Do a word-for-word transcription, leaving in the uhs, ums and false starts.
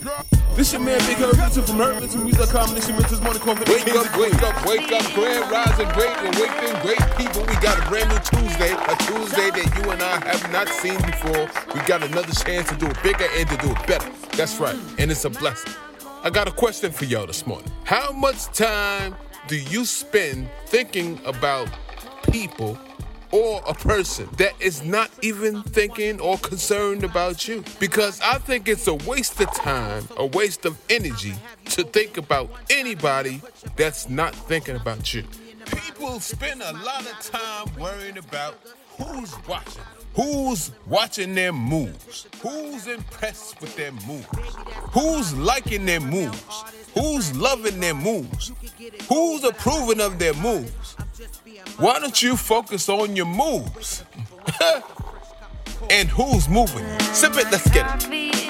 This your man Big Herb Listen from Herb Listen Music Combination with this morning coffee. Wake up, wake up, wake up, grand rising great, awakening great people. We got a brand new Tuesday, a Tuesday that you and I have not seen before. We got another chance to do it bigger and to do it better. That's right, and it's a blessing. I got a question for y'all this morning. How much time do you spend thinking about people or a person that is not even thinking or concerned about you? Because I think it's a waste of time, a waste of energy to think about anybody that's not thinking about you. People spend a lot of time worrying about who's watching, who's watching their moves, who's impressed with their moves, who's liking their moves, who's loving their moves, who's approving of their moves. Why don't you focus on your moves? And who's moving? Sip it, let's get it.